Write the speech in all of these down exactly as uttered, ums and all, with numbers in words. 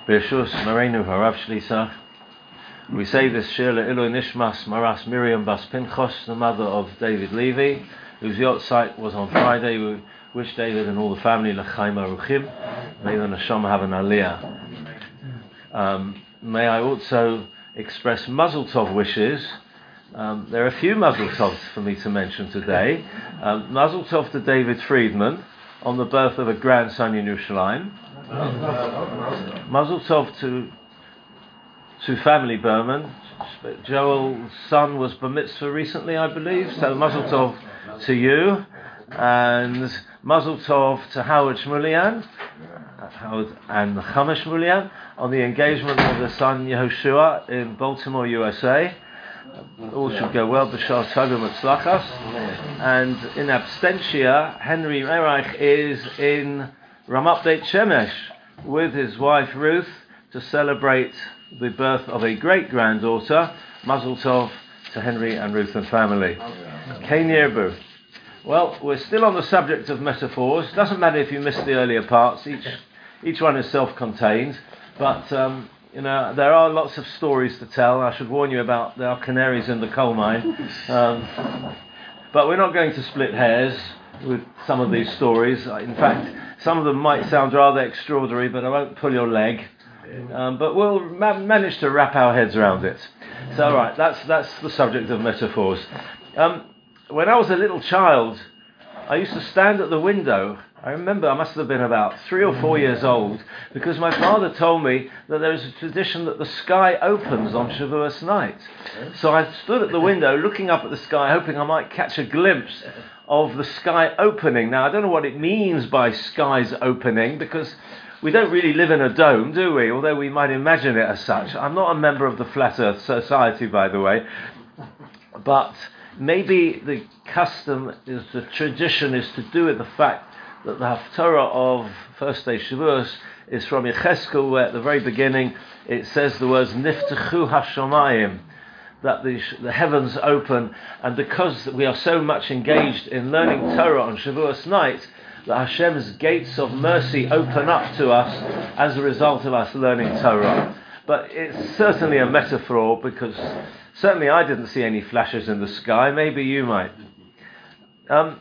B'Yeshus Marenu Harav Shlisach. We say this Shir Le'ilui Nishmas Maras Miriam Bas Pinchos, the mother of David Levy, whose yahrzeit was on Friday. We wish David and all the family L'chaim Aruchim. May the Neshama have an aliyah. Um, may I also express Mazel Tov wishes. Um, there are a few Mazel Tovs for me to mention today. Um, Mazel Tov to David Friedman on the birth of a grandson in Yerushalayim. Mazel Tov to to family Berman. Joel's son was bar mitzvah recently, I believe, so Mazel Tov to you. And Mazel Tov to Howard Shmulian, Howard and Chama Shmulian on the engagement of their son Yehoshua in Baltimore, U S A. All should go well. B'shar Tagum Etzlachas. And in absentia, Henry Merach is in Ramat Beit Shemesh with his wife Ruth to celebrate the birth of a great granddaughter. Mazel Tov to Henry and Ruth and family. Kain Yerbu. Well, we're still on the subject of metaphors. Doesn't matter if you missed the earlier parts. Each each one is self-contained, but um, you know there are lots of stories to tell. I should warn you about there are canaries in the coal mine. Um, but we're not going to split hairs with some of these stories. In fact, some of them might sound rather extraordinary, but I won't pull your leg. Um, but we'll ma- manage to wrap our heads around it. So, all right, that's that's the subject of metaphors. Um, when I was a little child, I used to stand at the window. I remember I must have been about three or four years old, because my father told me that there is a tradition that the sky opens on Shavuos night. So I stood at the window looking up at the sky, hoping I might catch a glimpse of the sky opening. Now, I don't know what it means by skies opening, because we don't really live in a dome, do we? Although we might imagine it as such. I'm not a member of the Flat Earth Society, by the way. But maybe the custom, is the tradition, is to do with the fact that the Haftarah of first day Shavuos is from Yecheskel, where at the very beginning it says the words Niftechu Hashamayim, that the, the heavens open, and because we are so much engaged in learning Torah on Shavuos night, that Hashem's gates of mercy open up to us as a result of us learning Torah. But it's certainly a metaphor, because certainly I didn't see any flashes in the sky. Maybe you might. Um,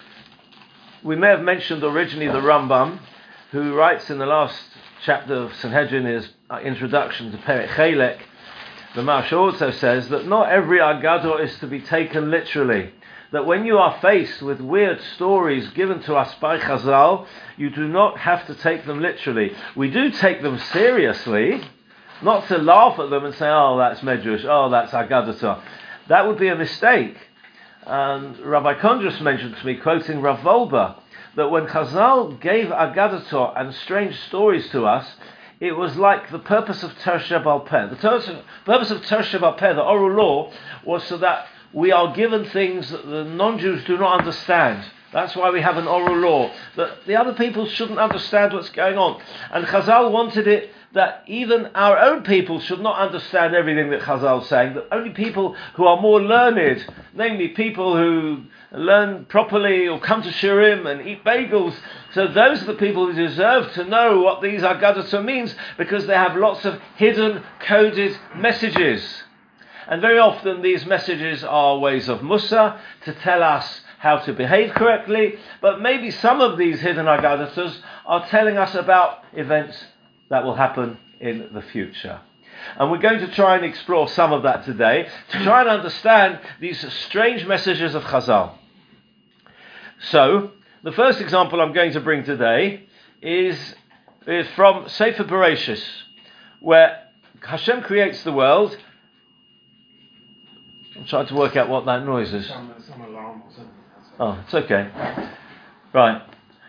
we may have mentioned originally the Rambam, who writes in the last chapter of Sanhedrin, his introduction to Perek Chelek. The Maharsha also says that not every Agadah is to be taken literally. That when you are faced with weird stories given to us by Chazal, you do not have to take them literally. We do take them seriously, not to laugh at them and say, oh, that's Medrash, oh, that's Agadah. That would be a mistake. And Rabbi Kondrus mentioned to me, quoting Rav Wolber, that when Chazal gave Agadah and strange stories to us, it was like the purpose of Tersha Bal Peh. The ter- purpose of Tersha Bal Peh, the oral law, was so that we are given things that the non-Jews do not understand. That's why we have an oral law, that the other people shouldn't understand what's going on. And Chazal wanted it that even our own people should not understand everything that Chazal is saying, that only people who are more learned, namely people who learn properly or come to Shirim and eat bagels, so those are the people who deserve to know what these Agadah means, because they have lots of hidden, coded messages. And very often these messages are ways of Musa, to tell us how to behave correctly, but maybe some of these hidden Agadah are telling us about events that will happen in the future. And we're going to try and explore some of that today, to try and understand these strange messages of Chazal. So, the first example I'm going to bring today is, is from Sefer Bereshis, where Hashem creates the world. I'm trying to work out what that noise is. Some, some alarm or something. Oh, it's okay. Right.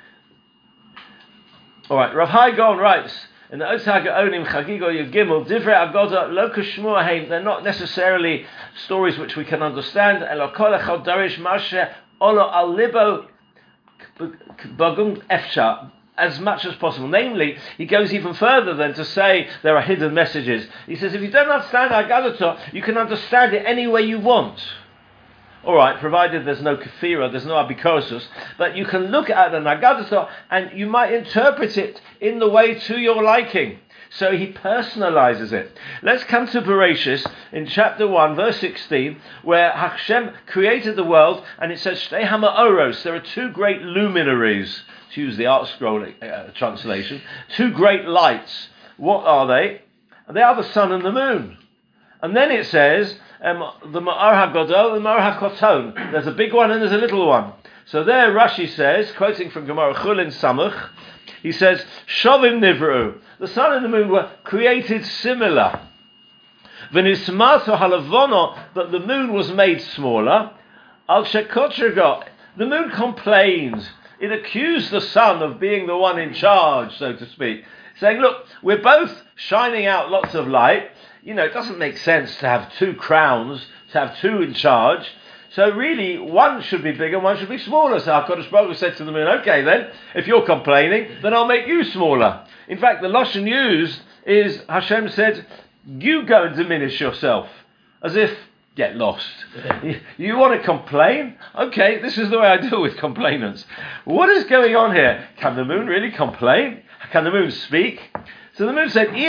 All right. Rav Hai Gaon writes in the Otzag Onim Chagigo Yegimel Divrei Agoda Lo Kishmua Heim. They're not necessarily stories which we can understand. Elo Kol Echad Darish Mashe Olo Al Libo Bagum Efsha. As much as possible. Namely, he goes even further than to say there are hidden messages. He says if you don't understand Agadah, you can understand it any way you want. Alright, provided there's no kafira, there's no abikosus, but you can look at an Agadah and you might interpret it in the way to your liking. So he personalizes it. Let's come to Bereshis in chapter one, verse sixteen, where Hashem created the world, and it says, Shtei ha'ma'oros, there are two great luminaries, to use the Art Scroll uh, translation, two great lights. What are they? They are the sun and the moon. And then it says, um, the Ma'or HaGadol and the Ma'or HaKoton. There's a big one and there's a little one. So there Rashi says, quoting from Gemara Chulin Samach, he says, Shovim Nivru. The sun and the moon were created similar. V'nismato halavono, but the moon was made smaller. Al shekotrega, the moon complained. It accused the sun of being the one in charge, so to speak, saying, look, we're both shining out lots of light. You know, it doesn't make sense to have two crowns, to have two in charge. So really, one should be bigger, one should be smaller. So HaKadosh Baruch Hu said to the moon, okay then, if you're complaining, then I'll make you smaller. In fact, the Lashon used is, Hashem said, you go and diminish yourself. As if, get lost. You, you want to complain? Okay, this is the way I deal with complainants. What is going on here? Can the moon really complain? Can the moon speak? So the moon said,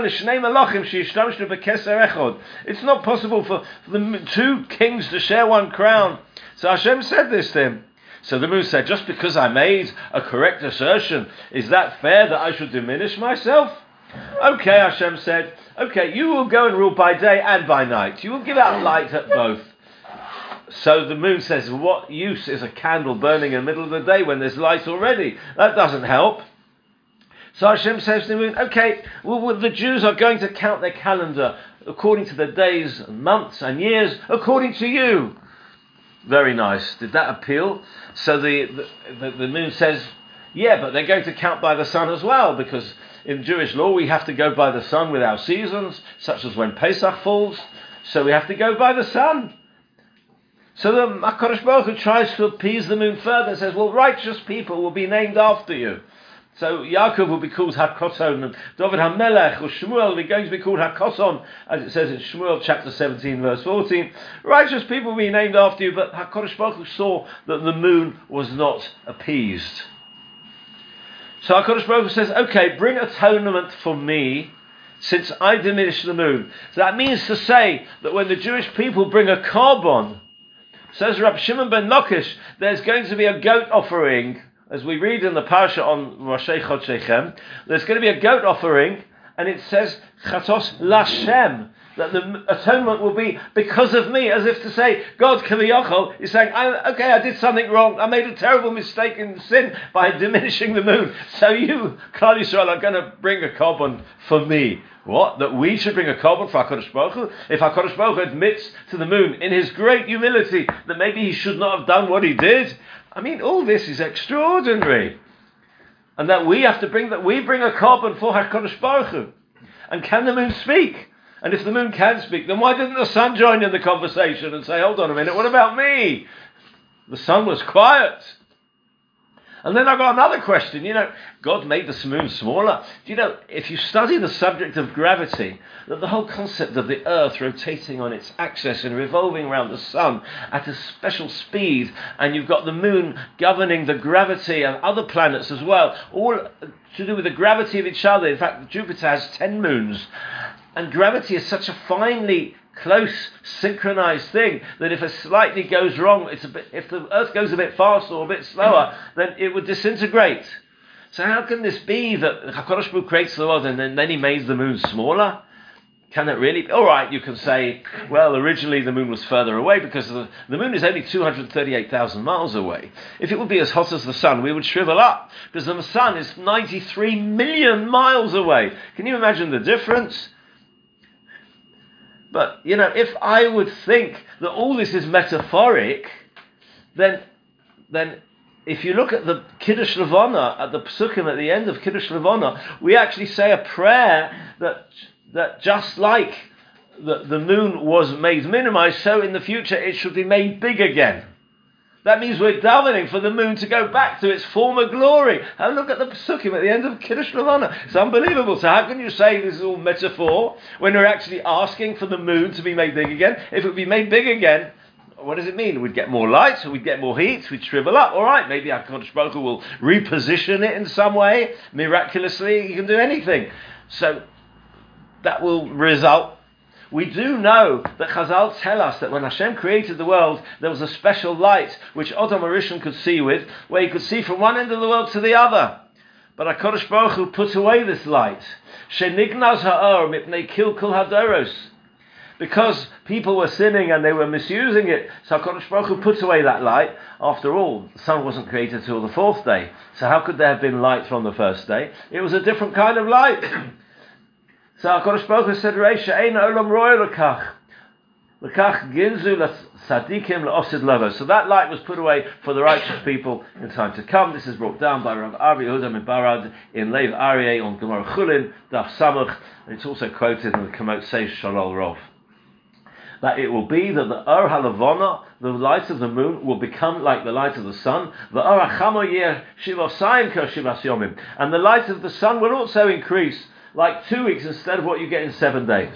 it's not possible for the two kings to share one crown. So Hashem said this to him. So the moon said, just because I made a correct assertion, is that fair that I should diminish myself? Okay, Hashem said, okay, you will go and rule by day and by night. You will give out light at both. So the moon says, what use is a candle burning in the middle of the day when there's light already? That doesn't help. So Hashem says to the moon, okay, well, the Jews are going to count their calendar according to the days, and months and years, according to you. Very nice. Did that appeal? So the, the, the, the moon says, yeah, but they're going to count by the sun as well, because in Jewish law we have to go by the sun with our seasons, such as when Pesach falls. So we have to go by the sun. So the HaKadosh Baruch Hu tries to appease the moon further and says, well, righteous people will be named after you. So Yaakov will be called HaKoton, and David HaMelech or Shmuel are going to be called HaKoton, as it says in Shmuel chapter seventeen, verse fourteen. Righteous people will be named after you, but HaKadosh Baruch Hu saw that the moon was not appeased. So HaKadosh Baruch Hu says, okay, bring atonement for me, since I diminished the moon. So that means to say that when the Jewish people bring a korban, says Rab Shimon ben Lakish, there's going to be a goat offering. As we read in the parasha on Roshei Chodshechem, there's going to be a goat offering, and it says Chatos Lashem, that the atonement will be because of me, as if to say, God Kaviyachol is saying, I, okay, I did something wrong, I made a terrible mistake in sin by diminishing the moon, so you, Klal Yisrael, are going to bring a korban for me. What? That we should bring a korban for HaKadosh Baruch Hu? If HaKadosh Baruch Hu admits to the moon, in his great humility, that maybe he should not have done what he did, I mean, all this is extraordinary. And that we have to bring, that we bring a korban for HaKadosh Baruch Hu. And can the moon speak? And if the moon can speak, then why didn't the sun join in the conversation and say, hold on a minute, what about me? The sun was quiet. And then I got another question. You know, God made the moon smaller. Do you know, if you study the subject of gravity, that the whole concept of the Earth rotating on its axis and revolving around the sun at a special speed, and you've got the moon governing the gravity and other planets as well, all to do with the gravity of each other. In fact, Jupiter has ten moons. And gravity is such a finely close, synchronized thing that if it slightly goes wrong, it's a bit, if the Earth goes a bit faster or a bit slower, then it would disintegrate. So how can this be that HaKadosh Baruch Hu creates the world and then, then he made the moon smaller? Can it really be? All right, you can say, well, originally the moon was further away because the, the moon is only two hundred thirty-eight thousand miles away. If it would be as hot as the sun, we would shrivel up because the sun is ninety-three million miles away. Can you imagine the difference? But, you know, if I would think that all this is metaphoric, then then if you look at the Kiddush Levana, at the Psukim at the end of Kiddush Levana, we actually say a prayer that that just like the, the moon was made minimized, so in the future it should be made big again. That means we're davening for the moon to go back to its former glory. And look at the Psukim at the end of Kiddush Levana. It's unbelievable. So how can you say this is all metaphor when we're actually asking for the moon to be made big again? If it would be made big again, what does it mean? We'd get more light, we'd get more heat, we'd shrivel up. All right, maybe HaKadosh Baruch Hu will reposition it in some way. Miraculously, he can do anything. So that will result. We do know that Chazal tell us that when Hashem created the world, there was a special light which Adam HaRishon could see with, where he could see from one end of the world to the other. But HaKadosh Baruch Hu put away this light. Shenignaz ha'or mipnei kilkul hadoros. Because people were sinning and they were misusing it, so HaKadosh Baruch Hu put away that light. After all, the sun wasn't created till the fourth day. So how could there have been light from the first day? It was a different kind of light. So HaKadosh Baruch Hu said, Reisha ein olam roy lekach. Lekach ginzu l'sadikim l'osid lovo. So that light was put away for the righteous people in time to come. This is brought down by Rav Avi Yehuda Mibarad in Lev Aryeh on Gemara Chulin, Daf Samach, and it's also quoted in the Kamot Seish Shalol Rov. That it will be that the Or HaLevona, the light of the moon, will become like the light of the sun. The Or HaChamo yeh shivosayim ko shivas yomim. And the light of the sun will also increase like two weeks instead of what you get in seven days.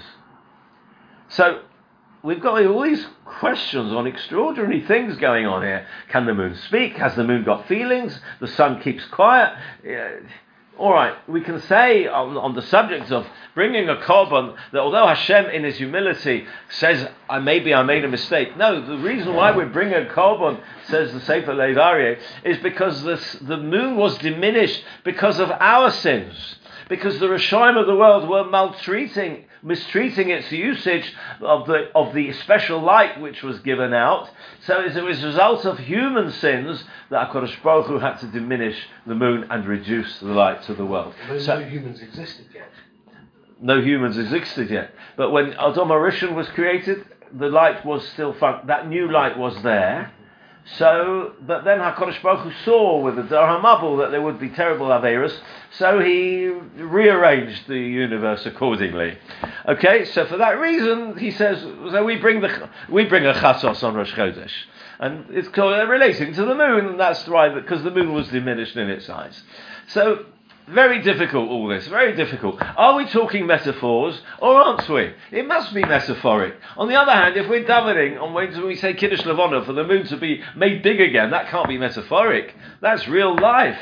So we've got all these questions on extraordinary things going on here. Can the moon speak? Has the moon got feelings? The sun keeps quiet. Uh, all right, we can say on, on the subject of bringing a korban that although Hashem in his humility says, I maybe I made a mistake. No, the reason why we're bringing a korban, says the Sefer Lev Aryeh, is because this, the moon was diminished because of our sins. Because the Rishonim of the world were maltreating, mistreating its usage of the of the special light which was given out. So as a result of human sins, that HaKadosh Baruch Hu had to diminish the moon and reduce the light to the world. But so, no humans existed yet. No humans existed yet. But when Adam HaRishon was created, the light was still fun- that new light was there. So, but then HaKadosh Baruch Hu saw with the Dar HaMabul that there would be terrible Averos, so he rearranged the universe accordingly. Okay, so for that reason, he says, so we bring the we bring a Chasos on Rosh Chodesh. And it's called, relating to the moon, and that's why, because the moon was diminished in its size. So, very difficult, all this, very difficult. Are we talking metaphors, or aren't we? It must be metaphoric. On the other hand, if we're davening on when we say Kiddush Levana for the moon to be made big again, that can't be metaphoric. That's real life.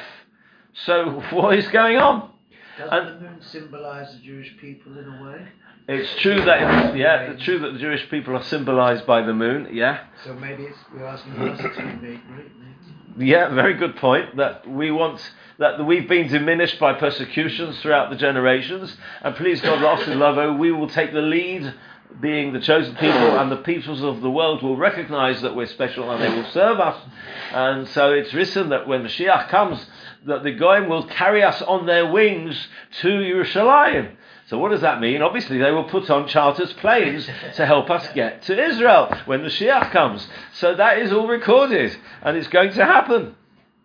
So, what is going on? Does and, the moon symbolise the Jewish people in a way? It's true that it's, yeah, it's true that the Jewish people are symbolised by the moon, yeah. So maybe it's, we're asking us to be made great, maybe? Yeah, very good point. That we want that we've been diminished by persecutions throughout the generations, and please God, L'Osid Lovo, we will take the lead, being the chosen people, and the peoples of the world will recognise that we're special and they will serve us. And so it's written that when Mashiach comes, that the Goyim will carry us on their wings to Yerushalayim. So what does that mean? Obviously they will put on chartered planes to help us get to Israel when the Mashiach comes. So that is all recorded, and it's going to happen.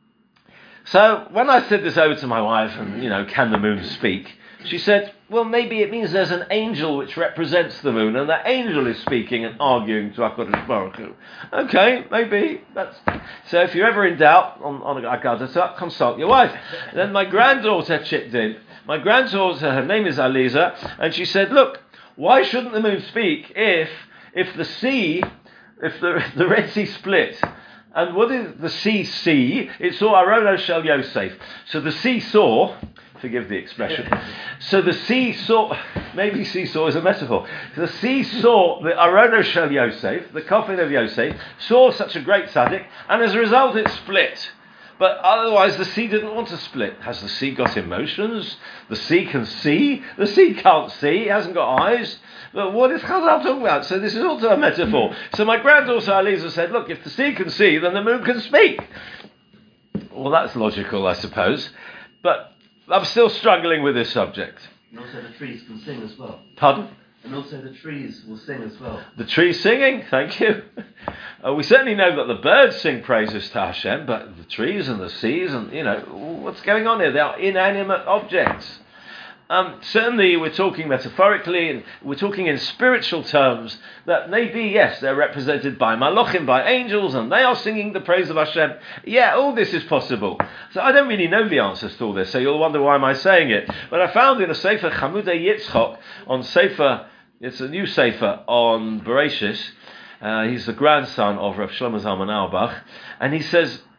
So when I said this over to my wife, and, you know, can the moon speak? She said, well, maybe it means there's an angel which represents the moon, and that angel is speaking and arguing to HaKadosh Baruch Hu. Okay, maybe. That's so if you're ever in doubt on, on Agadah, consult your wife. Then my granddaughter chipped in. My granddaughter, her name is Aliza, and she said, look, why shouldn't the moon speak if if the sea, if the, if the Red Sea split? And what did the sea see? It saw Arono Shel Yosef. So the sea saw, forgive the expression, so the sea saw, maybe seesaw is a metaphor. The sea saw the Arono Shel Yosef, the coffin of Yosef, saw such a great tzaddik, and as a result it split. But otherwise the sea didn't want to split. Has the sea got emotions? The sea can see? The sea can't see, it hasn't got eyes. But what is Chazal talking about? So this is also a metaphor. So my granddaughter Aliza said, look, if the sea can see, then the moon can speak. Well, that's logical, I suppose. But I'm still struggling with this subject. And also the trees can sing as well. Pardon? And also the trees will sing as well. The trees singing? Thank you. Uh, we certainly know that the birds sing praises to Hashem, but the trees and the seas and, you know, what's going on here? They are inanimate objects. Um, certainly we're talking metaphorically, and we're talking in spiritual terms, that maybe, yes, they're represented by Malachim, by angels, and they are singing the praise of Hashem. Yeah, all this is possible. So I don't really know the answers to all this, so you'll wonder why am I saying it. But I found in a Sefer Chamudei Yitzchok, on Sefer, it's a new Sefer on Bereshis, uh, he's the grandson of Rav Shlomo Zalman Auerbach, and he says,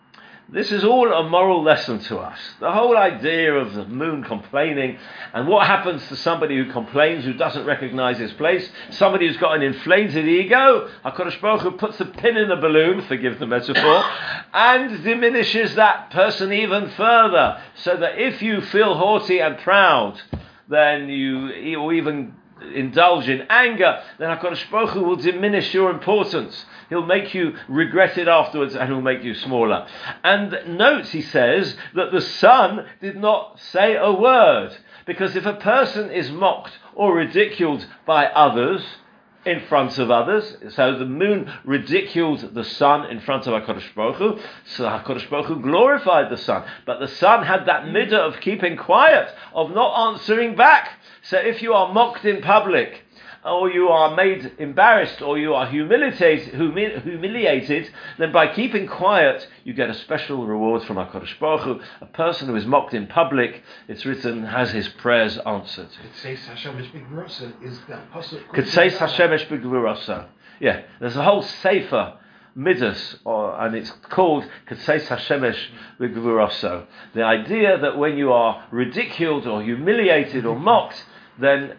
This is all a moral lesson to us. The whole idea of the moon complaining, and what happens to somebody who complains, who doesn't recognize his place, somebody who's got an inflated ego, HaKadosh Baruch Hu puts a pin in the balloon, forgive the metaphor, and diminishes that person even further, so that if you feel haughty and proud, then you, or even indulge in anger, then HaKadosh Baruch Hu will diminish your importance. He'll make you regret it afterwards, and he'll make you smaller. And note, he says, that the sun did not say a word. Because if a person is mocked or ridiculed by others, in front of others, so the moon ridiculed the sun in front of HaKadosh Baruch Hu, so HaKadosh Baruch Hu glorified the sun. But the sun had that midah of keeping quiet, of not answering back. So if you are mocked in public, or you are made embarrassed, or you are humiliated, humi- humiliated, then by keeping quiet, you get a special reward from HaKadosh Baruch Hu. A person who is mocked in public, it's written, has his prayers answered. Ketzeis Hashemesh B'Gvurasa is that pasuk. Ketzeis Hashemesh B'Gvurasa. Yeah, there's a whole sefer midas, or, and it's called Ketzeis Hashemesh B'Gvurasa. The idea that when you are ridiculed or humiliated or mocked, then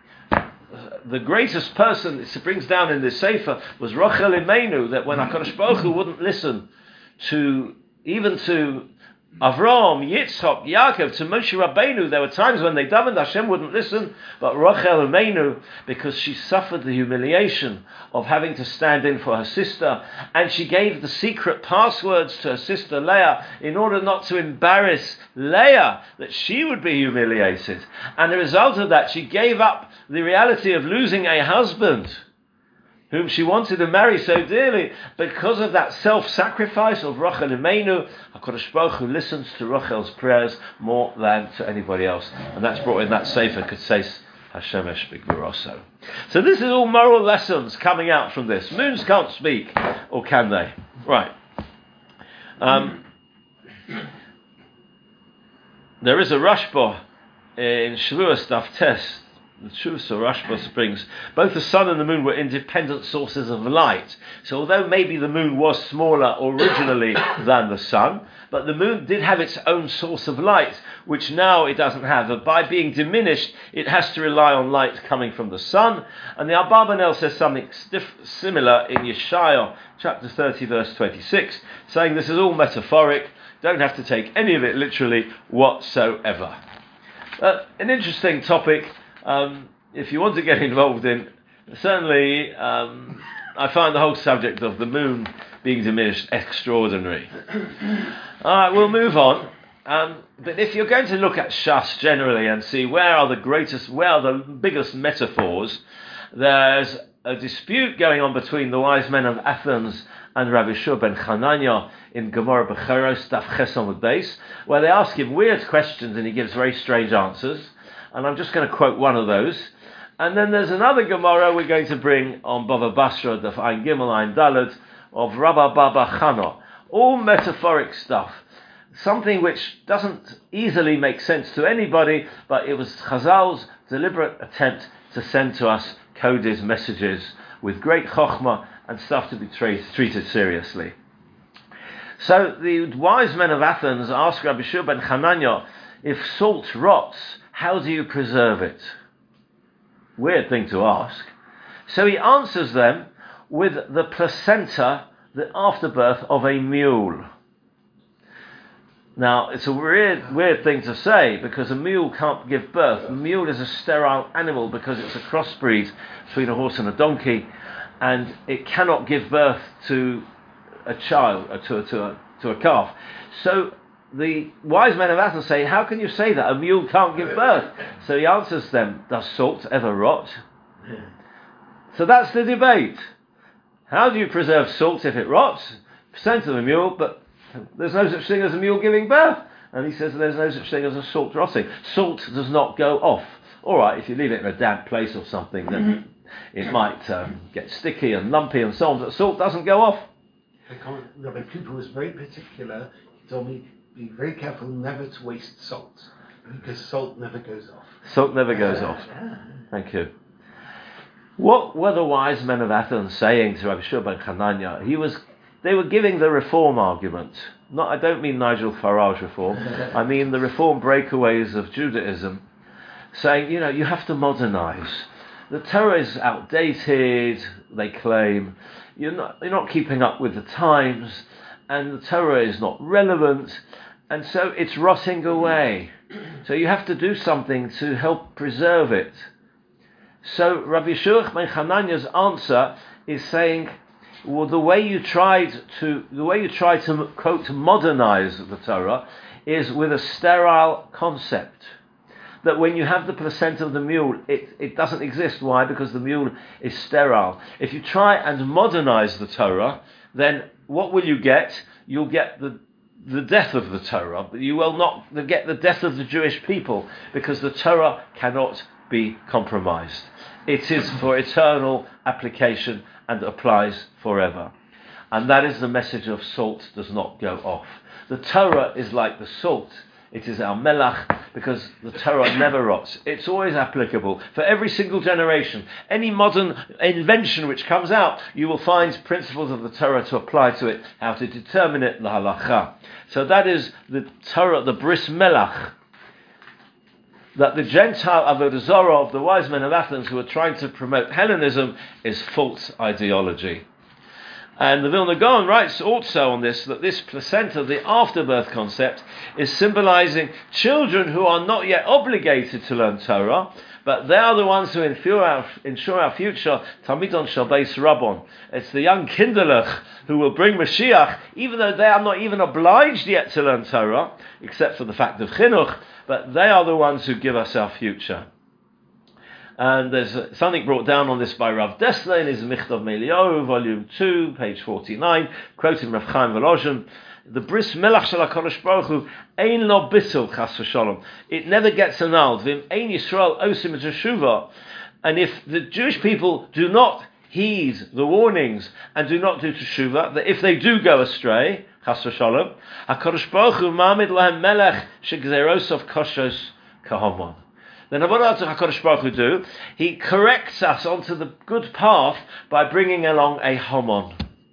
the greatest person, it brings down in this sefer, was Rachel Imeinu, that when HaKadosh Baruch Hu wouldn't listen to, even to Avraham, Yitzchak, Yaakov, to Moshe Rabbeinu, there were times when they davened, Hashem wouldn't listen, but Rachel Imeinu, because she suffered the humiliation of having to stand in for her sister, and she gave the secret passwords to her sister Leah in order not to embarrass Leah, that she would be humiliated. And the result of that, she gave up the reality of losing a husband whom she wanted to marry so dearly. Because of that self-sacrifice of Rachel Imeinu, HaKadosh Baruch Hu listens to Rachel's prayers more than to anybody else. And that's brought in that sefer, Ketzeis Hashemesh B'Gvurasa. So this is all moral lessons coming out from this. Moons can't speak, or can they? Right. Um, there is a Rashba in Shavuos Daf Tes. The truth, so Rashba brings, both the sun and the moon were independent sources of light. So although maybe the moon was smaller originally than the sun, but the moon did have its own source of light, which now it doesn't have. But by being diminished, it has to rely on light coming from the sun. And the Abarbanel says something stiff, similar in Yeshaya chapter thirty, verse twenty-six, saying this is all metaphoric, don't have to take any of it literally whatsoever. Uh, an interesting topic. Um, if you want to get involved in, certainly um, I find the whole subject of the moon being diminished extraordinary. Alright, we'll move on. Um, but if you're going to look at Shas generally and see where are the greatest, where are the biggest metaphors, there's a dispute going on between the wise men of Athens and Rabbi Shua ben Chananya in Gemara Bechoros Daf Ches Amud Beis, where they ask him weird questions and he gives very strange answers. And I'm just going to quote one of those. And then there's another Gemara we're going to bring on Bava Basra, Daf Ein Gimel Ein Daled, of Rabba Baba Chana. All metaphoric stuff. Something which doesn't easily make sense to anybody, but it was Chazal's deliberate attempt to send to us Cody's messages with great chokhmah and stuff to be tra- treated seriously. So the wise men of Athens asked Rabbi Shua ben Chananya, if salt rots, how do you preserve it? Weird thing to ask. So he answers them with the placenta, the afterbirth of a mule. Now, it's a weird, weird thing to say, because a mule can't give birth. A mule is a sterile animal because it's a crossbreed between a horse and a donkey, and it cannot give birth to a child, uh, to, a, to, a, to a calf. So the wise men of Athens say, how can you say that? A mule can't give birth. So he answers them, does salt ever rot? So that's the debate. How do you preserve salt if it rots? Percent of a mule, but there's no such thing as a mule giving birth. And he says there's no such thing as a salt rotting. Salt does not go off. All right, if you leave it in a damp place or something, then it might um, get sticky and lumpy and so on, but salt doesn't go off. Rabbi Cooper was very particular. He told me, be very careful never to waste salt, because salt never goes off. Salt never goes off. Thank you. What were the wise men of Athens saying to Rabbi Shua ben Chananya? He was they were giving the reform argument. Not, I don't mean Nigel Farage reform. I mean the reform breakaways of Judaism, saying, you know, you have to modernize. The Torah is outdated, they claim. You're not, you're not keeping up with the times, and the Torah is not relevant, and so it's rotting away. So you have to do something to help preserve it. So Rabbi Yeshua ben Hananiah's answer is saying, well, the way you tried to, the way you try to quote modernize the Torah is with a sterile concept. That when you have the placenta of the mule, it, it doesn't exist. Why? Because the mule is sterile. If you try and modernize the Torah, then what will you get? You'll get the the death of the Torah, but you will not get the death of the Jewish people, because the Torah cannot be compromised. It is for eternal application and applies forever. And that is the message of salt does not go off. The Torah is like the salt. It is our melach, because the Torah never rots. It's always applicable for every single generation. Any modern invention which comes out, you will find principles of the Torah to apply to it, how to determine it, the halacha. So that is the Torah, the bris melach, that the Gentile avodah zarah of the wise men of Athens who are trying to promote Hellenism is false ideology. And the Vilna Gaon writes also on this, that this placenta, the afterbirth concept, is symbolizing children who are not yet obligated to learn Torah, but they are the ones who ensure our, ensure our future, Talmidon Shel Beis Rabbon. It's the young Kinderlech who will bring Mashiach, even though they are not even obliged yet to learn Torah, except for the fact of Chinuch, but they are the ones who give us our future. And there's uh, something brought down on this by Rav Dessler in his Michtav Me'Eliyahu, volume two, page forty-nine, quoting Rav Chaim Volozhin, the bris melach shel HaKadosh Baruch Hu ein lo bitul chas v'shalom. It never gets annulled. V'im ein Yisrael osim et teshuva. And if the Jewish people do not heed the warnings and do not do teshuva, that if they do go astray, chas v'shalom, HaKadosh Baruch Hu ma'amid lahem melech shegzerosov koshos kahomon. Then what does HaKadosh Baruch Hu do? He corrects us onto the good path by bringing along a Homon.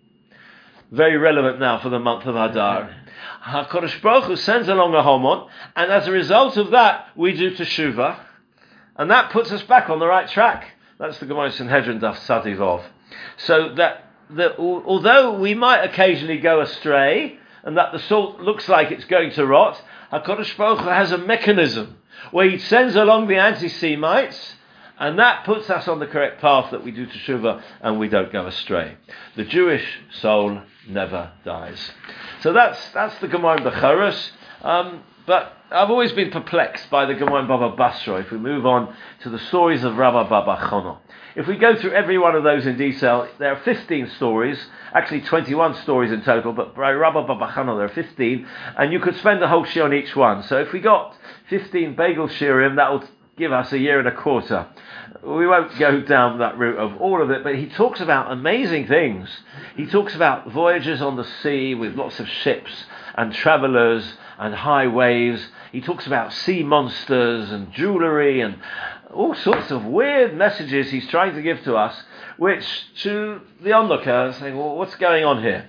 Very relevant now for the month of Adar. HaKadosh Baruch Hu sends along a Homon, and as a result of that, we do Teshuvah, and that puts us back on the right track. That's the Gemara Sanhedrin Daf Tzadi Vov. So that, that although we might occasionally go astray, and that the salt looks like it's going to rot, HaKadosh Baruch Hu has a mechanism where he sends along the anti-Semites, and that puts us on the correct path, that we do Teshuvah and we don't go astray. The Jewish soul never dies. So that's that's the Gemara in Bechoros. Um, but I've always been perplexed by the Gemara in Baba Basra. If we move on to the stories of Rabbi Baba Chono, if we go through every one of those in detail, there are fifteen stories, actually twenty-one stories in total, but by Rabbi Baba Chono there are fifteen, and you could spend a whole shir on each one. So if we got fifteen bagel shirim, that will give us a year and a quarter. We won't go down that route of all of it, but he talks about amazing things. He talks about voyages on the sea with lots of ships and travellers and high waves. He talks about sea monsters and jewellery and all sorts of weird messages he's trying to give to us, which to the onlooker is saying, well, what's going on here?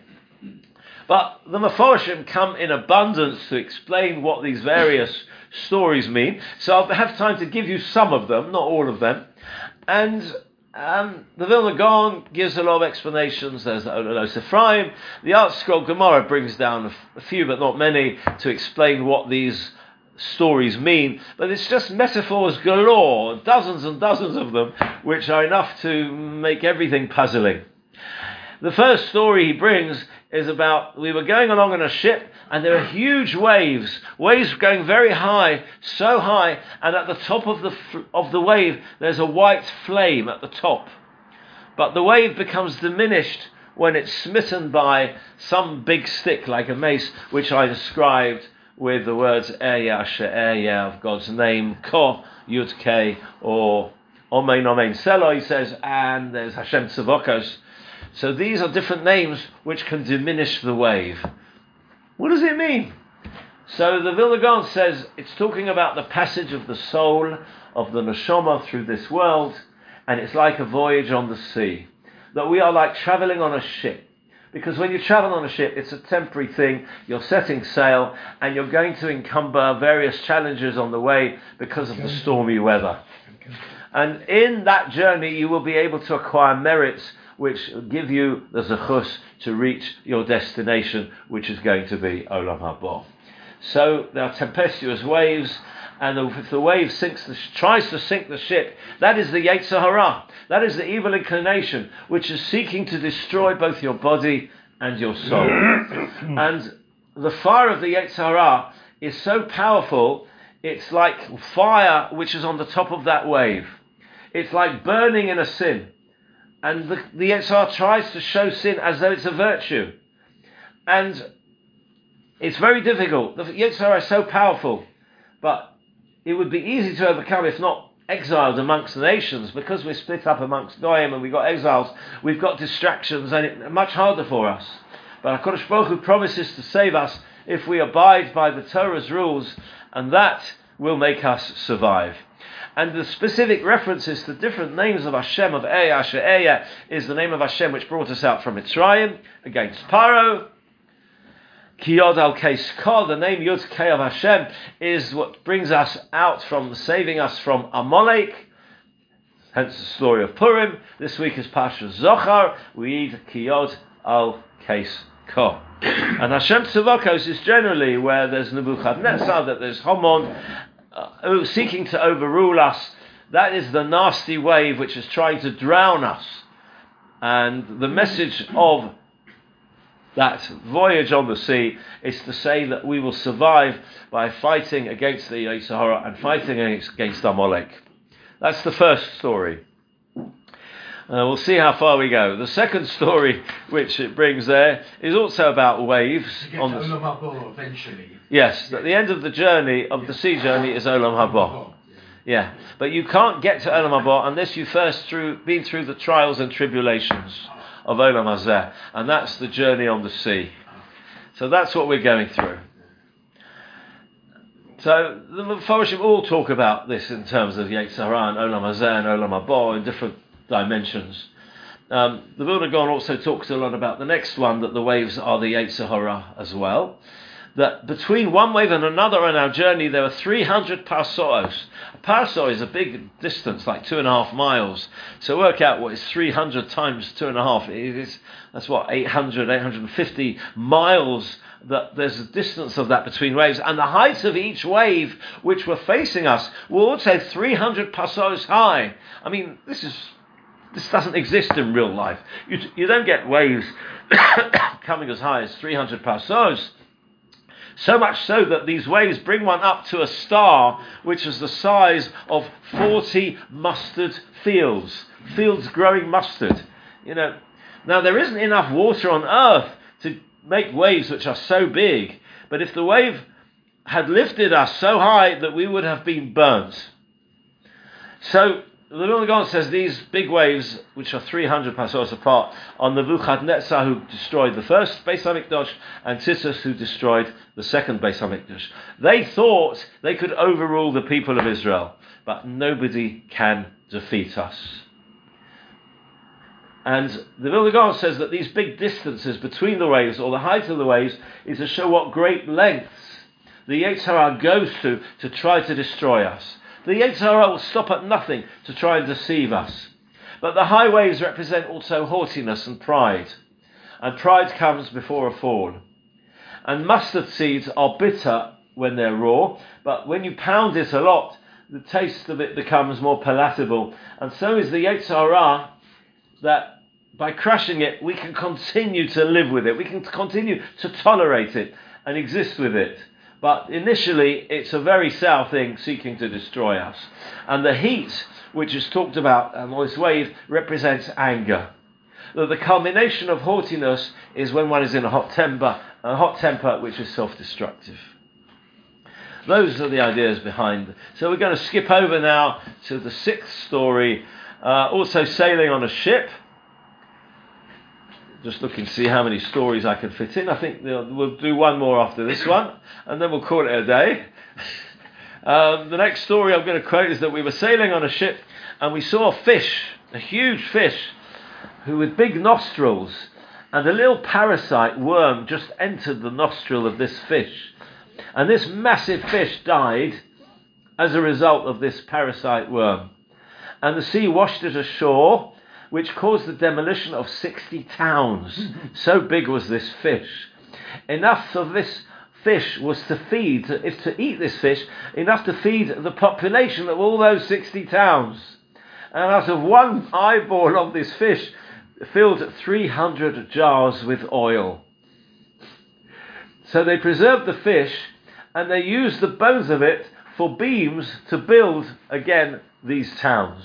But the Meforshim come in abundance to explain what these various stories mean. So I'll have time to give you some of them, not all of them. And um, the Vilna Gaon gives a lot of explanations. There's the Olos Ephraim. The Art Scroll Gemara brings down a, f- a few, but not many, to explain what these stories mean. But it's just metaphors galore, dozens and dozens of them, which are enough to make everything puzzling. The first story he brings is about, we were going along on a ship, and there are huge waves, waves going very high, so high, and at the top of the of the wave, there's a white flame at the top. But the wave becomes diminished when it's smitten by some big stick, like a mace, which I described with the words Eryeh Asher Eryeh of God's name, Ko, Yud Ke, or Omein Omein Selo, he says, and there's Hashem Tzavokos. So these are different names which can diminish the wave. What does it mean? So the Vilna Gaon says it's talking about the passage of the soul of the neshama through this world, and it's like a voyage on the sea. That we are like travelling on a ship, Because when you travel on a ship, it's a temporary thing. You're setting sail, and you're going to encumber various challenges on the way because of the stormy weather. And in that journey, you will be able to acquire merits which give you the zechus to reach your destination, which is going to be Olam Haba. So there are tempestuous waves, and if the wave sinks the, tries to sink the ship, that is the Yetzer Hara. That is the evil inclination, which is seeking to destroy both your body and your soul. And the fire of the Yetzer Hara is so powerful, it's like fire which is on the top of that wave. It's like burning in a sin. And the, the Yetzer Hara tries to show sin as though it's a virtue. And it's very difficult. The Yetzer Hara is so powerful, but it would be easy to overcome if not exiled amongst the nations. Because we're split up amongst Goyim and we've got exiles, we've got distractions, and it's much harder for us. But HaKadosh Baruch Hu promises to save us if we abide by the Torah's rules, and that will make us survive. And the specific references to different names of Hashem, of Eya, Asher Eya, is the name of Hashem which brought us out from Mitzrayim against Paro. Ki Yod al Keis Kol, the name Yud Kei of Hashem, is what brings us out from, saving us from Amalek. Hence the story of Purim. This week is Parsha Zochar. We read Ki Yod al Keis Kol. And Hashem Tzavokos is generally where there's Nebuchadnezzar, that there's Haman uh, seeking to overrule us. That is the nasty wave which is trying to drown us. And the message of that voyage on the sea is to say that we will survive by fighting against the Yetzer Hara and fighting against, against Amalek. That's the first story. Uh, we'll see how far we go. The second story which it brings there is also about waves. To get on to the, Olam Haba eventually. yes, at the end of the journey, of the sea journey, is Olam Haba. Yeah, but you can't get to Olam Haba unless you've first through, been through the trials and tribulations of Olam Hazeh, and that's the journey on the sea. So that's what we're going through. So the Mefarshim all talk about this in terms of Yetzer Hara and Olam Hazeh and Olam Haba in different dimensions. Um, the Vilna Gaon also talks a lot about the next one, that the waves are the Yetzer Hara as well. That between one wave and another on our journey, there are three hundred parsoos. A parso is a big distance, like two and a half miles. So work out what is three hundred times two and a half. It is, that's what, eight hundred, eight hundred fifty miles. That there's a distance of that between waves. And the height of each wave which were facing us were also three hundred parsoos high. I mean, this is this doesn't exist in real life. You, you don't get waves coming as high as three hundred parsoos. So much so that these waves bring one up to a star which is the size of forty mustard fields. Fields growing mustard. You know, now there isn't enough water on earth to make waves which are so big. But if the wave had lifted us so high that we would have been burnt. So the Vilna Gaon says these big waves, which are three hundred parsoos apart, are Nebuchadnezzar, who destroyed the first Beis Hamikdash, and Titus, who destroyed the second Beis Hamikdash. They thought they could overrule the people of Israel, but nobody can defeat us. And the Vilna Gaon says that these big distances between the waves, or the height of the waves, is to show what great lengths the Yetzer Hara goes to to try to destroy us. The Yetzer Hara will stop at nothing to try and deceive us. But the high waves represent also haughtiness and pride. And pride comes before a fall. And mustard seeds are bitter when they're raw, but when you pound it a lot, the taste of it becomes more palatable. And so is the Yetzer Hara, that by crushing it, we can continue to live with it. We can continue to tolerate it and exist with it. But initially, it's a very sour thing seeking to destroy us. And the heat, which is talked about on this wave, represents anger. The culmination of haughtiness is when one is in a hot temper, a hot temper which is self-destructive. Those are the ideas behind. So we're going to skip over now to the sixth story, uh, also sailing on a ship. Just looking to see how many stories I can fit in. I think we'll do one more after this one, and then we'll call it a day. Um, the next story I'm going to quote is that we were sailing on a ship, and we saw a fish, a huge fish, who with big nostrils, And a little parasite worm just entered the nostril of this fish. And this massive fish died as a result of this parasite worm. And the sea washed it ashore, which caused the demolition of sixty towns. So big was this fish. Enough of this fish was to feed, if to eat this fish, enough to feed the population of all those sixty towns. And out of one eyeball of this fish, filled three hundred jars with oil. So they preserved the fish, and they used the bones of it for beams to build, again, these towns.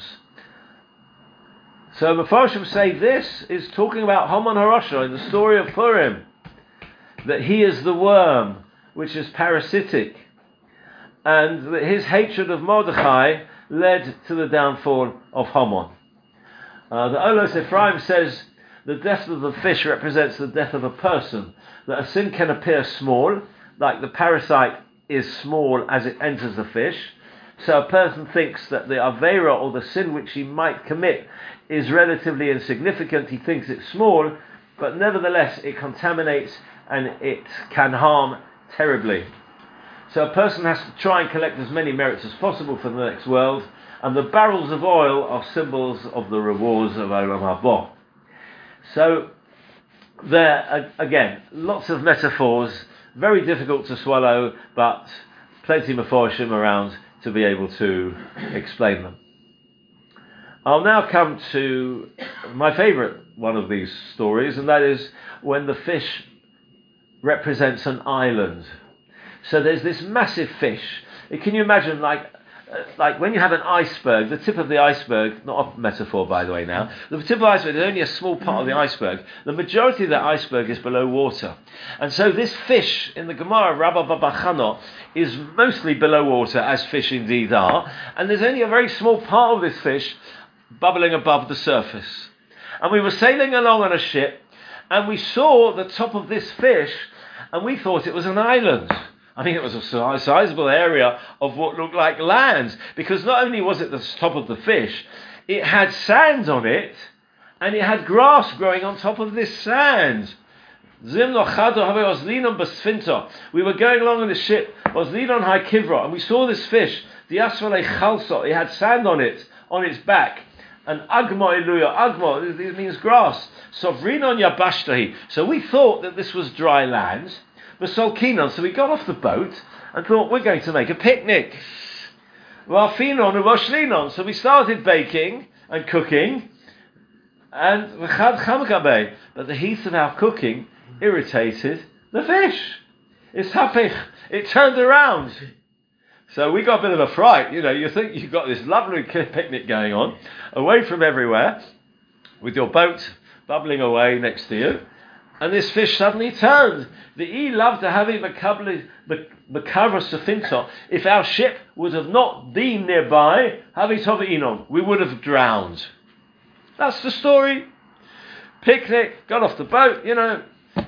So Mefarshim say this is talking about Haman HaRasha in the story of Purim, that he is the worm which is parasitic, and that his hatred of Mordechai led to the downfall of Haman. Uh, the Olos Ephraim says the death of the fish represents the death of a person, that a sin can appear small, like the parasite is small as it enters the fish. So a person thinks that the Aveira, or the sin which he might commit, is relatively insignificant. He thinks it's small, but nevertheless it contaminates and it can harm terribly. So a person has to try and collect as many merits as possible for the next world, and the barrels of oil are symbols of the rewards of Olam Haba. So there, again, lots of metaphors, very difficult to swallow, but plenty of Mefarshim around to be able to explain them. I'll now come to my favourite one of these stories, and that is when the fish represents an island. So there's this massive fish. Can you imagine, like, uh, like when you have an iceberg, the tip of the iceberg, not a metaphor by the way now, the tip of the iceberg is only a small part of the iceberg. The majority of the iceberg is below water. And so this fish in the Gemara, Rabba Baba Chana, is mostly below water, as fish indeed are, and there's only a very small part of this fish bubbling above the surface. And we were sailing along on a ship, and we saw the top of this fish, and we thought it was an island. I mean, it was a sizable area of what looked like land, because not only was it the top of the fish, it had sand on it, and it had grass growing on top of this sand. We were going along in the ship, and we saw this fish, it had sand on it, on its back. And agma iluya, agma, it means grass. Sovrinon yabashtahi. So we thought that this was dry land. V'solkinon, so we got off the boat and thought we're going to make a picnic. V'afinon uvashlinon, so we started baking and cooking. And v'chad chamkabe, but the heat of our cooking irritated the fish. It's hapich. It turned around. So we got a bit of a fright. You know, you think you've got this lovely picnic going on, away from everywhere, with your boat bubbling away next to you, and this fish suddenly turned. The E loved to have it makavra safinto. If our ship would have not been nearby, havitov we would have drowned. That's the story. Picnic, got off the boat, you know.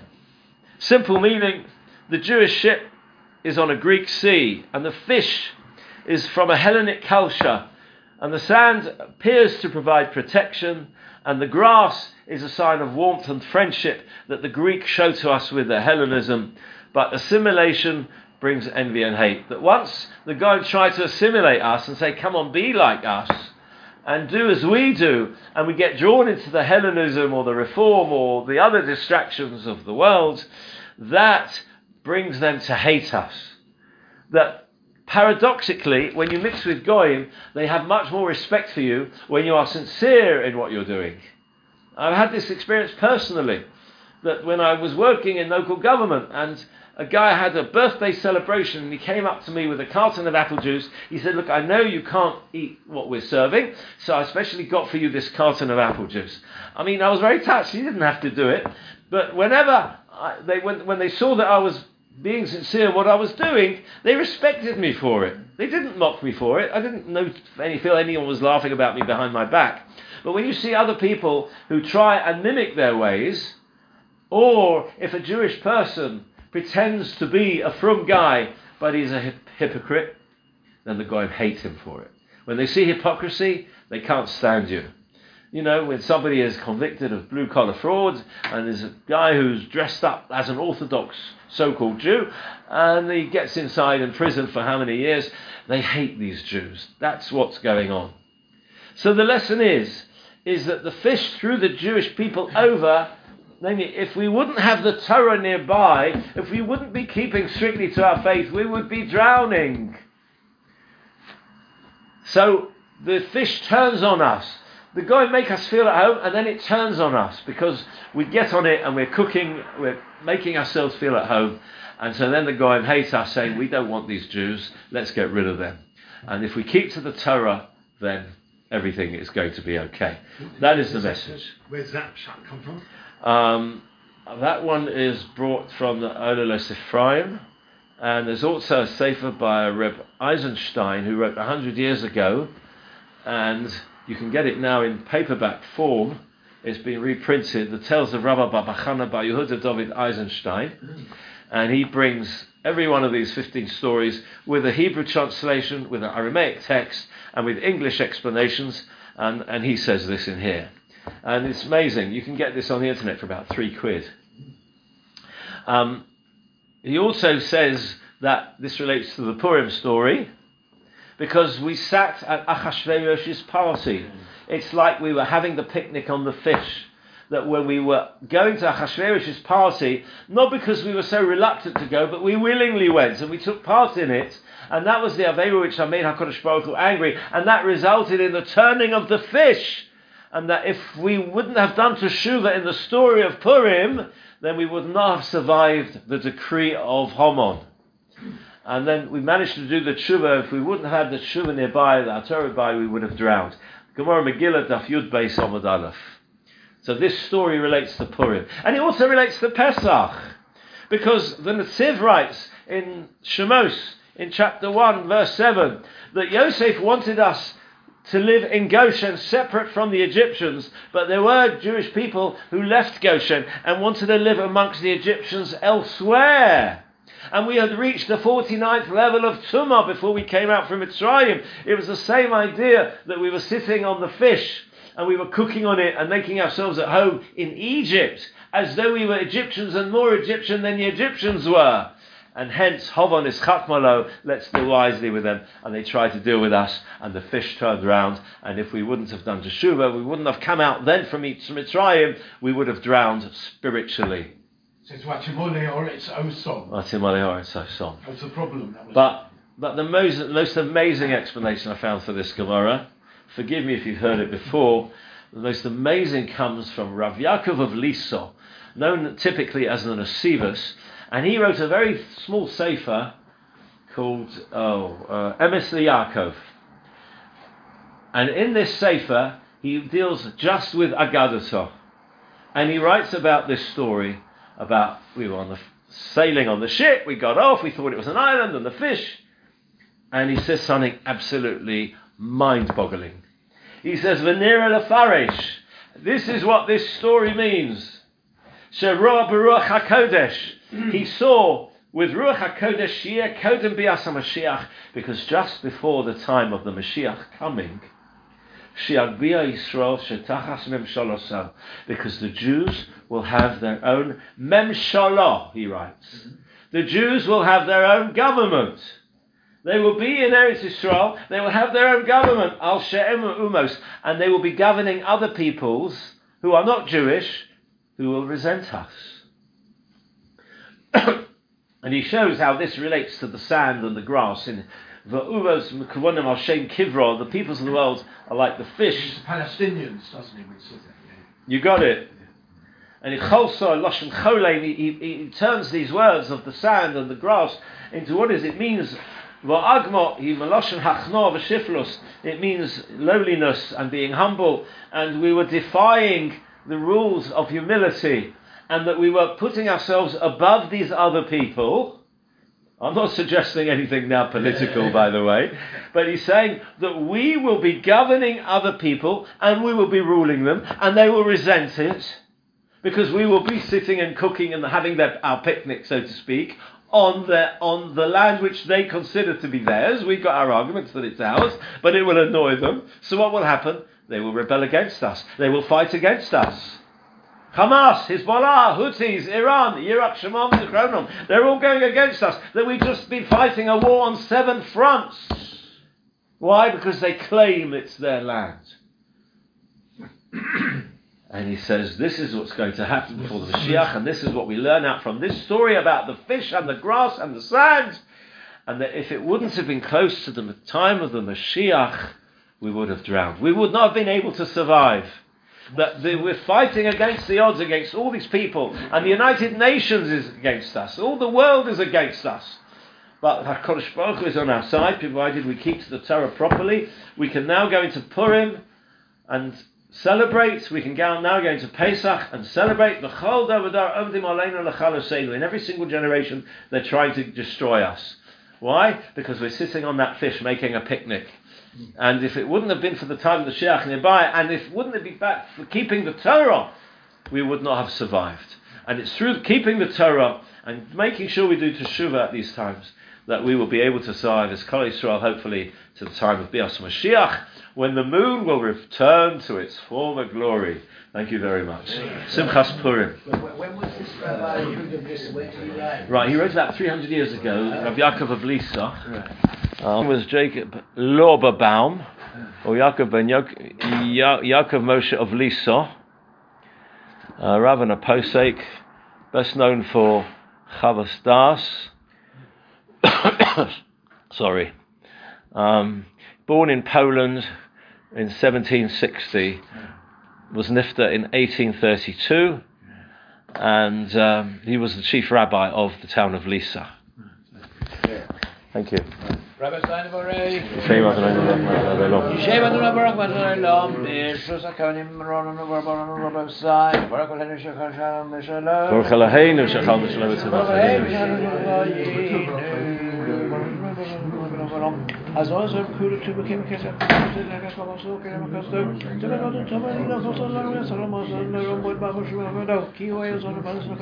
Simple meaning, the Jewish ship is on a Greek sea, and the fish is from a Hellenic culture, and the sand appears to provide protection, and the grass is a sign of warmth and friendship that the Greeks show to us with their Hellenism, but assimilation brings envy and hate. That once the God tried to assimilate us and say, come on, be like us, and do as we do, and we get drawn into the Hellenism or the Reform or the other distractions of the world, that brings them to hate us. That paradoxically, when you mix with Goyim, they have much more respect for you when you are sincere in what you're doing. I've had this experience personally, that when I was working in local government and a guy had a birthday celebration and he came up to me with a carton of apple juice, he said, look, I know you can't eat what we're serving, so I especially got for you this carton of apple juice. I mean, I was very touched. He didn't have to do it, but whenever I, they when, when they saw that I was being sincere what I was doing, they respected me for it. They didn't mock me for it. I didn't know any, feel anyone was laughing about me behind my back. But when you see other people who try and mimic their ways, or if a Jewish person pretends to be a frum guy, but he's a hip- hypocrite, then the Goyim hate him for it. When they see hypocrisy, they can't stand you. You know, when somebody is convicted of blue-collar fraud, and there's a guy who's dressed up as an Orthodox so-called Jew, and he gets inside in prison for how many years, they hate these Jews. That's what's going on. So the lesson is, is that the fish threw the Jewish people over. Namely, if we wouldn't have the Torah nearby, if we wouldn't be keeping strictly to our faith, we would be drowning. So the fish turns on us. The guy make us feel at home, and then it turns on us because we get on it and we're cooking, we're making ourselves feel at home, and so then the guy hates us, saying, we don't want these Jews, let's get rid of them. And if we keep to the Torah, then everything is going to be okay. That is the message. Where's that shot come from? Um, that one is brought from the Olalos Ephraim, and there's also a sefer by Reb Eisenstein who wrote a hundred years ago, and you can get it now in paperback form. It's been reprinted. The Tales of Rabbi Babachana by Yehuda David Eisenstein, and he brings every one of these fifteen stories with a Hebrew translation, with an Aramaic text, and with English explanations, and, and he says this in here. And it's amazing. You can get this on the internet for about three quid. Um, he also says that this relates to the Purim story, because we sat at Achashverosh's party. It's like we were having the picnic on the fish. That when we were going to Achashverosh's party, not because we were so reluctant to go, but we willingly went and we took part in it. And that was the Aveira which made HaKadosh Baruch Hu angry. And that resulted in the turning of the fish. And that if we wouldn't have done Teshuvah in the story of Purim, then we would not have survived the decree of Haman. And then we managed to do the Teshuvah. If we wouldn't have had the Teshuvah nearby, the Torah nearby, we would have drowned. Gemara Megillah Daf Yud Beis Amud Aleph. So this story relates to Purim. And it also relates to Pesach. Because the Netziv writes in Shemos, in chapter one, verse seven, that Yosef wanted us to live in Goshen separate from the Egyptians, but there were Jewish people who left Goshen and wanted to live amongst the Egyptians elsewhere. And we had reached the forty-ninth level of Tumah before we came out from Mitzrayim. It was the same idea that we were sitting on the fish and we were cooking on it and making ourselves at home in Egypt, as though we were Egyptians and more Egyptian than the Egyptians were. And hence, Hovon is Chatmalo, let's deal wisely with them. And they tried to deal with us, and the fish turned round. And if we wouldn't have done Teshuvah, we wouldn't have come out then from Mitzrayim, we would have drowned spiritually. So it's Wachimole or it's Osom. Wachimole or it's Osom. That's the problem. That was but but the most, most amazing explanation I found for this Gemara, forgive me if you've heard it before, the most amazing comes from Rav Yaakov of Liso, known typically as the Nesivus. And he wrote a very small sefer called oh, uh, Emes Yaakov. And in this sefer, he deals just with Agadoto. And he writes about this story, about we were on the sailing on the ship, we got off, we thought it was an island and the fish. And he says something absolutely mind-boggling. He says, V'nira lefaresh. This is what this story means. Sheroa b'ruach HaKodesh. He saw with Ruach HaKodesh Shia Kodem Bias HaMashiach, because just before the time of the Mashiach coming, Shiagbia Yisrael Shetachas Memshalosah, because the Jews will have their own Memshalah, he writes. Mm-hmm. The Jews will have their own government. They will be in Eretz Yisrael, they will have their own government, Al She'em Umos, and they will be governing other peoples who are not Jewish, who will resent us. And he shows how this relates to the sand and the grass. In Va'uvos Mekuvonim Al Shem Kivra, the peoples of the world are like the fish. The Palestinians, doesn't he? Which says that, yeah. You got it. And in Cholsa, Loshen Cholein, he, he, he turns these words of the sand and the grass into what is it means. Va'agmo, he Meloshen Hachno V'Shiflos. It means lowliness and being humble. And we were defying the rules of humility. And that we were putting ourselves above these other people. I'm not suggesting anything now political, by the way. But he's saying that we will be governing other people and we will be ruling them and they will resent it because we will be sitting and cooking and having their, our picnic, so to speak, on the, on the land which they consider to be theirs. We've got our arguments that it's ours, but it will annoy them. So what will happen? they will rebel against us. They will fight against us. Hamas, Hezbollah, Houthis, Iran, Yirak Shimon, Zichronon, they're all going against us. That we've just been fighting a war on seven fronts. Why? Because they claim it's their land. And he says, this is what's going to happen before the Mashiach, and this is what we learn out from this story about the fish and the grass and the sand, and that if it wouldn't have been close to the time of the Mashiach, we would have drowned. We would not have been able to survive. That the, we're fighting against the odds, against all these people, and the United Nations is against us. All the world is against us. But HaKadosh Baruch Hu is on our side, provided we keep to the Torah properly. We can now go into Purim and celebrate. We can go, now go into Pesach and celebrate. In every single generation, they're trying to destroy us. Why? Because we're sitting on that fish making a picnic. And if it wouldn't have been for the time of the Shiach nearby, and if it wouldn't have been back for keeping the Torah, we would not have survived. And it's through keeping the Torah and making sure we do Teshuvah at these times that we will be able to survive as Kol Yisrael, hopefully, to the time of Bias Mashiach, when the moon will return to its former glory. Thank you very much. Simchas Purim. When was this Rabbi Yehuda Bliss? When did he write? Right, he wrote about three hundred years ago, Rav Yaakov of Lisa. Um, was Jacob Lorberbaum, or Yaakov ben ya- ya- Yaakov Moshe of Lisa, uh, Rav and a Posek, best known for Chavas Das. Sorry. Um, born in Poland in seventeen sixty, was Nifta in eighteen thirty-two, and um, he was the chief rabbi of the town of Lisa. Thank you. Rabbi Steinborg. Shame on the name of Yeshiva Adonai Baruch Adonai Olam, B'Shus HaKohanim, Ronan Rabbanon Rabbi Sai, Baruch Eloheinu Shechal Shalom B'Shalom. Baruch Eloheinu Shechal B'Shalom B'Shalom. As long as I'm cool to become a case of the Kamasuk and Makastuk, to the God of Tommy, the Apostle, and Salomon, and the Rambo, Babush, and the Kiway, on the